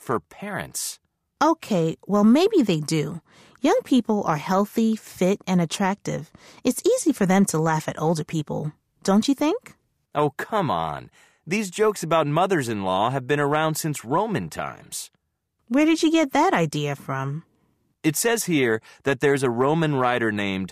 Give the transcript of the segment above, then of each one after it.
for parents. Okay, well, maybe they do. Young people are healthy, fit, and attractive. It's easy for them to laugh at older people, don't you think? Oh, come on. These jokes about mothers-in-law have been around since Roman times. Where did you get that idea from? It says here that there's a Roman writer named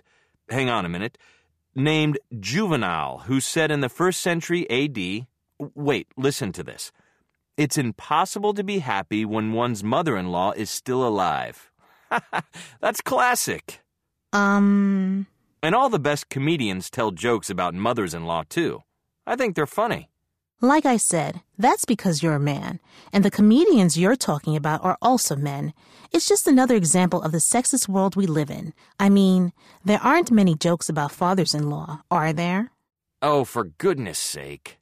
Juvenal, who said in the 1st century A.D., wait, listen to this. It's impossible to be happy when one's mother-in-law is still alive. That's classic. And all the best comedians tell jokes about mothers-in-law, too. I think they're funny. Like I said, that's because you're a man, and the comedians you're talking about are also men. It's just another example of the sexist world we live in. I mean, there aren't many jokes about fathers-in-law, are there? Oh, for goodness sake.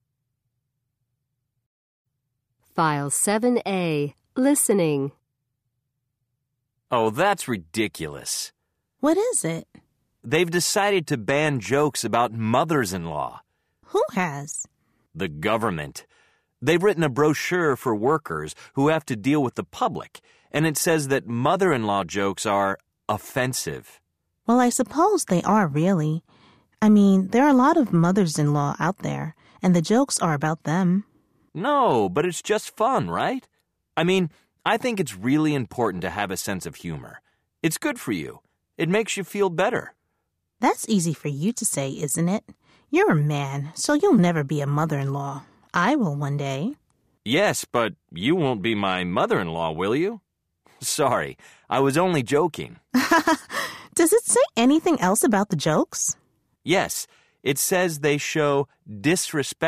File 7A, Listening. Oh, that's ridiculous. What is it? They've decided to ban jokes about mothers-in-law. Who has? The government. They've written a brochure for workers who have to deal with the public, and it says that mother-in-law jokes are offensive. Well, I suppose they are really. I mean, there are a lot of mothers-in-law out there, and the jokes are about them. No, but it's just fun, right? I mean, I think it's really important to have a sense of humor. It's good for you. It makes you feel better. That's easy for you to say, isn't it? You're a man, so you'll never be a mother-in-law. I will one day. Yes, but you won't be my mother-in-law, will you? Sorry, I was only joking. Does it say anything else about the jokes? Yes, it says they show disrespect